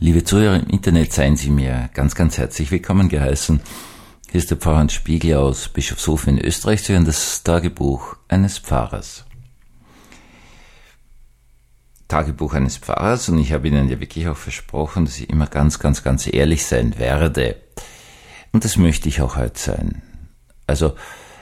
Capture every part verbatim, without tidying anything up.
Liebe Zuhörer im Internet, seien Sie mir ganz, ganz herzlich willkommen geheißen. Hier ist der Pfarrer Hans Spiegel aus Bischofshofen in Österreich, zu hören das Tagebuch eines Pfarrers. Tagebuch eines Pfarrers, und ich habe Ihnen ja wirklich auch versprochen, dass ich immer ganz, ganz, ganz ehrlich sein werde. Und das möchte ich auch heute sein. Also,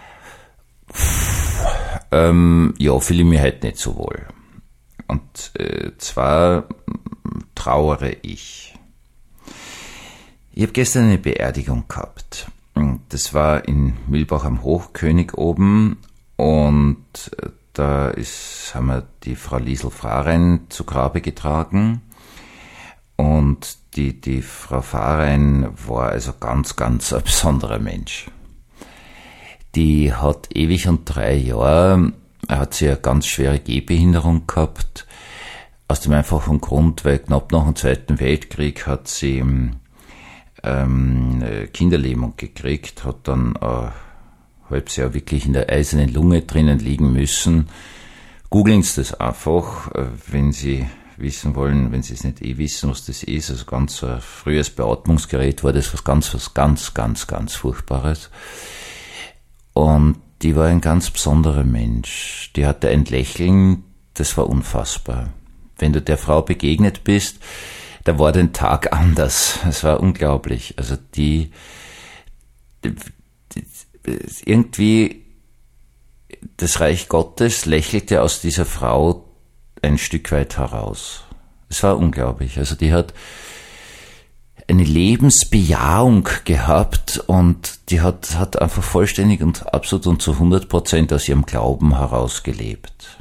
ähm, ja, fühle ich mich heute nicht so wohl. Und äh, zwar trauere ich. Ich habe gestern eine Beerdigung gehabt. Das war in Mühlbach am Hochkönig oben, und da ist, haben wir die Frau Liesl Fahrein zu Grabe getragen, und die, die Frau Fahrein war also ganz, ganz ein besonderer Mensch. Die hat ewig und drei Jahre, hat sie eine ganz schwere Gehbehinderung gehabt, aus dem einfachen Grund, weil knapp nach dem Zweiten Weltkrieg hat sie ähm, Kinderlähmung gekriegt, hat dann ein halbes Jahr wirklich in der eisernen Lunge drinnen liegen müssen. Googeln Sie das einfach, wenn Sie wissen wollen, wenn Sie es nicht eh wissen, was das ist. Also ganz ein frühes Beatmungsgerät war das, was ganz, was ganz, ganz, ganz Furchtbares. Und die war ein ganz besonderer Mensch. Die hatte ein Lächeln, das war unfassbar. Wenn du der Frau begegnet bist, da war der Tag anders. Es war unglaublich. Also die, die, die irgendwie das Reich Gottes lächelte aus dieser Frau ein Stück weit heraus. Es war unglaublich. Also die hat eine Lebensbejahung gehabt, und die hat, hat einfach vollständig und absolut und zu hundert Prozent aus ihrem Glauben heraus gelebt.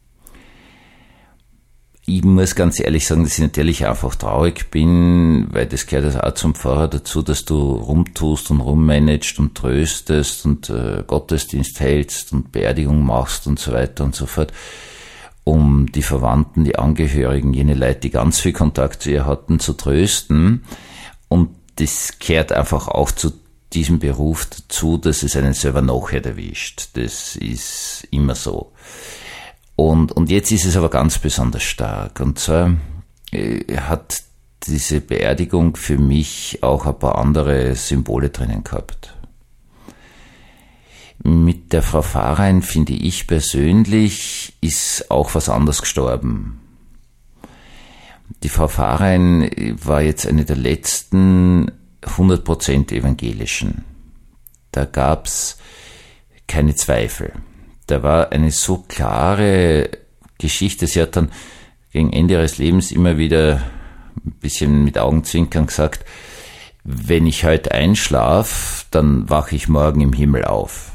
Ich muss ganz ehrlich sagen, dass ich natürlich einfach traurig bin, weil das gehört also auch zum Pfarrer dazu, dass du rumtust und rummanagst und tröstest und äh, Gottesdienst hältst und Beerdigung machst und so weiter und so fort, um die Verwandten, die Angehörigen, jene Leute, die ganz viel Kontakt zu ihr hatten, zu trösten. Und das gehört einfach auch zu diesem Beruf dazu, dass es einen selber nachher erwischt. Das ist immer so. Und, und jetzt ist es aber ganz besonders stark. Und zwar äh, hat diese Beerdigung für mich auch ein paar andere Symbole drinnen gehabt. Mit der Frau Fahrein, finde ich persönlich, ist auch was anderes gestorben. Die Frau Fahrein war jetzt eine der letzten hundert Prozent Evangelischen. Da gab's keine Zweifel. Da war eine so klare Geschichte. Sie hat dann gegen Ende ihres Lebens immer wieder ein bisschen mit Augenzwinkern gesagt, wenn ich heute einschlafe, dann wache ich morgen im Himmel auf.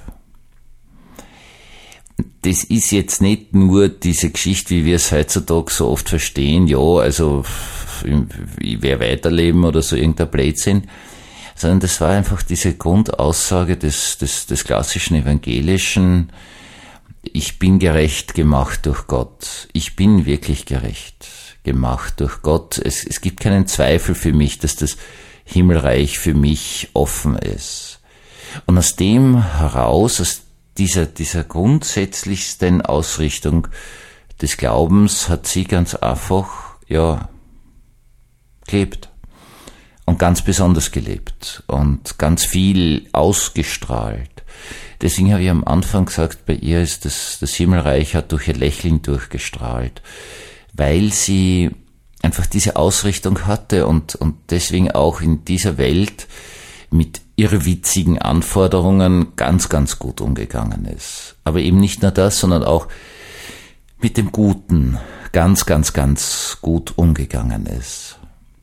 Das ist jetzt nicht nur diese Geschichte, wie wir es heutzutage so oft verstehen, ja, also ich werde weiterleben oder so irgendein Blödsinn, sondern das war einfach diese Grundaussage des, des, des klassischen Evangelischen: Ich bin gerecht gemacht durch Gott. Ich bin wirklich gerecht gemacht durch Gott. Es, es gibt keinen Zweifel für mich, dass das Himmelreich für mich offen ist. Und aus dem heraus, aus dieser, dieser grundsätzlichsten Ausrichtung des Glaubens, hat sie ganz einfach, ja, gelebt. Und ganz besonders gelebt. Und ganz viel ausgestrahlt. Deswegen habe ich am Anfang gesagt, bei ihr ist das, das Himmelreich hat durch ihr Lächeln durchgestrahlt, weil sie einfach diese Ausrichtung hatte und, und deswegen auch in dieser Welt mit irrwitzigen Anforderungen ganz, ganz gut umgegangen ist. Aber eben nicht nur das, sondern auch mit dem Guten ganz, ganz, ganz gut umgegangen ist.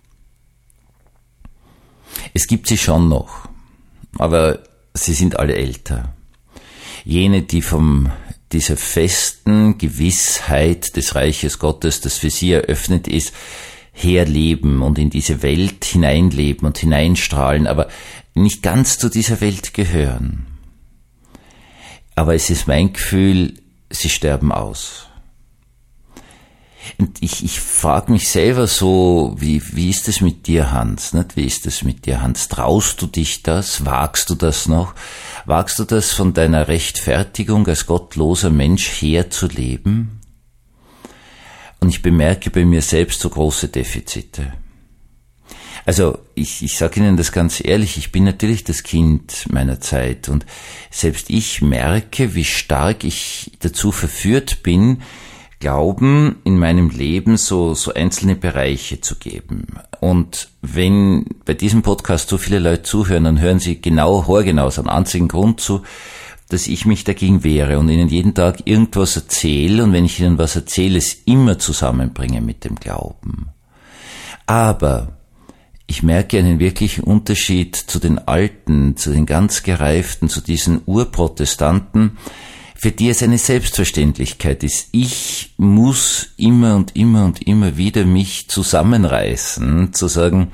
Es gibt sie schon noch, aber sie sind alle älter. Jene, die von dieser festen Gewissheit des Reiches Gottes, das für sie eröffnet ist, herleben und in diese Welt hineinleben und hineinstrahlen, aber nicht ganz zu dieser Welt gehören. Aber es ist mein Gefühl, sie sterben aus. Und ich, ich frage mich selber so, wie, wie ist es mit dir, Hans? Nicht? Wie ist es mit dir, Hans? Traust du dich das? Wagst du das noch? Wagst du das, von deiner Rechtfertigung als gottloser Mensch herzuleben? Und ich bemerke bei mir selbst so große Defizite. Also ich, ich sage Ihnen das ganz ehrlich, ich bin natürlich das Kind meiner Zeit und selbst ich merke, wie stark ich dazu verführt bin, Glauben in meinem Leben so, so einzelne Bereiche zu geben. Und wenn bei diesem Podcast so viele Leute zuhören, dann hören sie genau, haargenau aus einem einzigen Grund zu, dass ich mich dagegen wehre und ihnen jeden Tag irgendwas erzähle und wenn ich ihnen was erzähle, es immer zusammenbringe mit dem Glauben. Aber ich merke einen wirklichen Unterschied zu den Alten, zu den ganz Gereiften, zu diesen Urprotestanten, für die es eine Selbstverständlichkeit ist. Ich muss immer und immer und immer wieder mich zusammenreißen, zu sagen,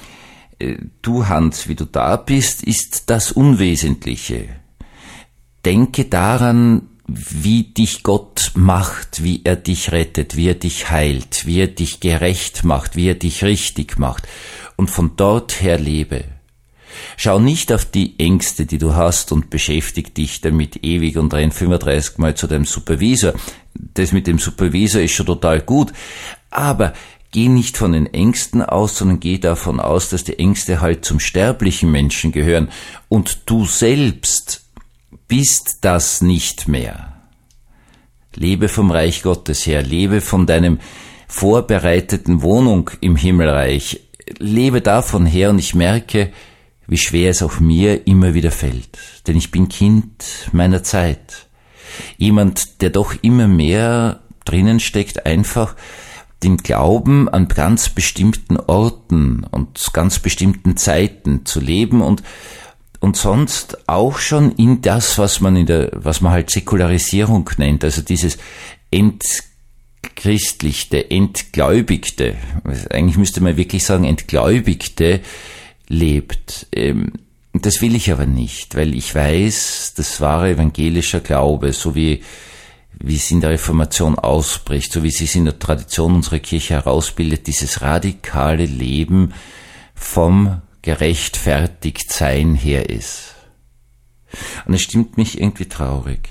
du Hans, wie du da bist, ist das Unwesentliche. Denke daran, wie dich Gott macht, wie er dich rettet, wie er dich heilt, wie er dich gerecht macht, wie er dich richtig macht. Und von dort her lebe. Schau nicht auf die Ängste, die du hast und beschäftige dich damit ewig und renn fünfunddreißig Mal zu deinem Supervisor. Das mit dem Supervisor ist schon total gut. Aber geh nicht von den Ängsten aus, sondern geh davon aus, dass die Ängste halt zum sterblichen Menschen gehören. Und du selbst bist das nicht mehr. Lebe vom Reich Gottes her. Lebe von deinem vorbereiteten Wohnung im Himmelreich. Lebe davon her und ich merke, wie schwer es auch mir immer wieder fällt. Denn ich bin Kind meiner Zeit. Jemand, der doch immer mehr drinnen steckt, einfach den Glauben an ganz bestimmten Orten und ganz bestimmten Zeiten zu leben und und sonst auch schon in das, was man in der, was man halt Säkularisierung nennt, also dieses Entchristlichte, Entgläubigte, eigentlich müsste man wirklich sagen Entgläubigte, lebt. Das will ich aber nicht, weil ich weiß, das wahre evangelischer Glaube, so wie, wie es in der Reformation ausbricht, so wie es sich in der Tradition unserer Kirche herausbildet, dieses radikale Leben vom Gerechtfertigtsein her ist. Und es stimmt mich irgendwie traurig.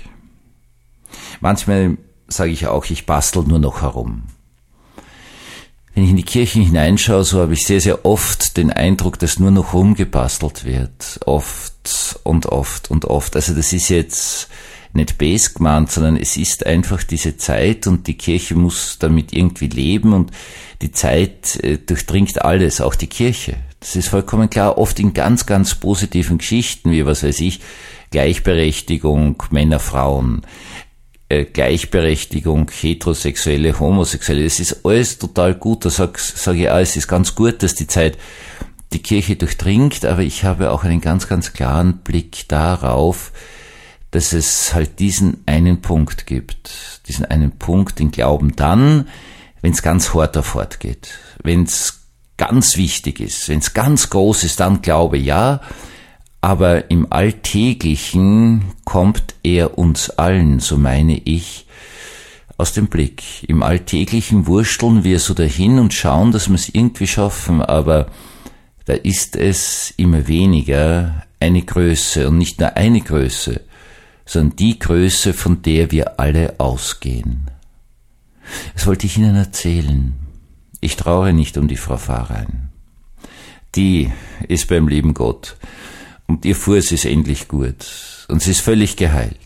Manchmal sage ich auch, ich bastel nur noch herum. Wenn ich in die Kirchen hineinschaue, so habe ich sehr, sehr oft den Eindruck, dass nur noch rumgebastelt wird. Oft und oft und oft. Also das ist jetzt nicht böse gemeint, sondern es ist einfach diese Zeit und die Kirche muss damit irgendwie leben und die Zeit äh, durchdringt alles, auch die Kirche. Das ist vollkommen klar, oft in ganz, ganz positiven Geschichten, wie was weiß ich, Gleichberechtigung, Männer, Frauen, äh, Gleichberechtigung, Heterosexuelle, Homosexuelle, das ist alles total gut, da sage sag ich auch, es ist ganz gut, dass die Zeit die Kirche durchdringt, aber ich habe auch einen ganz, ganz klaren Blick darauf, dass es halt diesen einen Punkt gibt, diesen einen Punkt, den Glauben dann, wenn es ganz hart auf hart geht, wenn es ganz wichtig ist, wenn es ganz groß ist, dann Glaube ja, aber im Alltäglichen kommt er uns allen, so meine ich, aus dem Blick. Im Alltäglichen wursteln wir so dahin und schauen, dass wir es irgendwie schaffen, aber da ist es immer weniger eine Größe und nicht nur eine Größe, sondern die Größe, von der wir alle ausgehen. Das wollte ich Ihnen erzählen. Ich trauere nicht um die Frau Pfarrerin. Die ist beim lieben Gott und ihr Fuß ist endlich gut und sie ist völlig geheilt.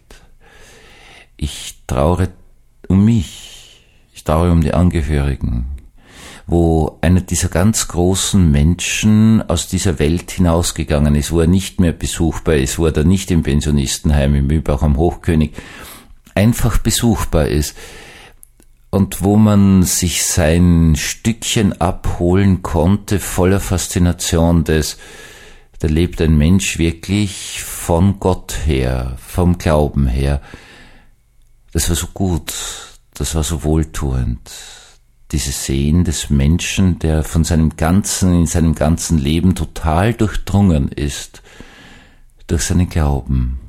Ich trauere um mich, ich trauere um die Angehörigen, wo einer dieser ganz großen Menschen aus dieser Welt hinausgegangen ist, wo er nicht mehr besuchbar ist, wo er da nicht im Pensionistenheim im Mühlbach am Hochkönig einfach besuchbar ist. Und wo man sich sein Stückchen abholen konnte, voller Faszination des, da lebt ein Mensch wirklich von Gott her, vom Glauben her. Das war so gut, das war so wohltuend. Dieses Sehen des Menschen, der von seinem ganzen, in seinem ganzen Leben total durchdrungen ist, durch seinen Glauben.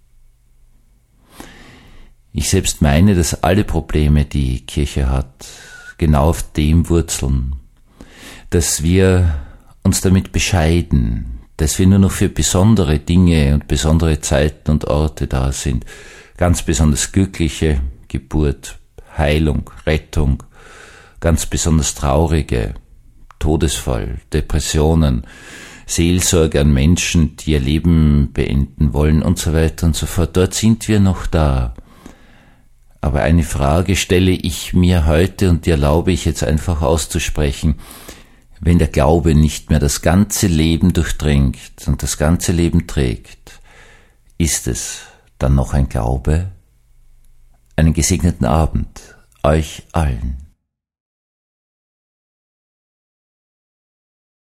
Ich selbst meine, dass alle Probleme, die Kirche hat, genau auf dem wurzeln, dass wir uns damit bescheiden, dass wir nur noch für besondere Dinge und besondere Zeiten und Orte da sind, ganz besonders glückliche Geburt, Heilung, Rettung, ganz besonders traurige Todesfall, Depressionen, Seelsorge an Menschen, die ihr Leben beenden wollen und so weiter und so fort. Dort sind wir noch da. Aber eine Frage stelle ich mir heute und die erlaube ich jetzt einfach auszusprechen. Wenn der Glaube nicht mehr das ganze Leben durchdringt und das ganze Leben trägt, ist es dann noch ein Glaube? Einen gesegneten Abend euch allen.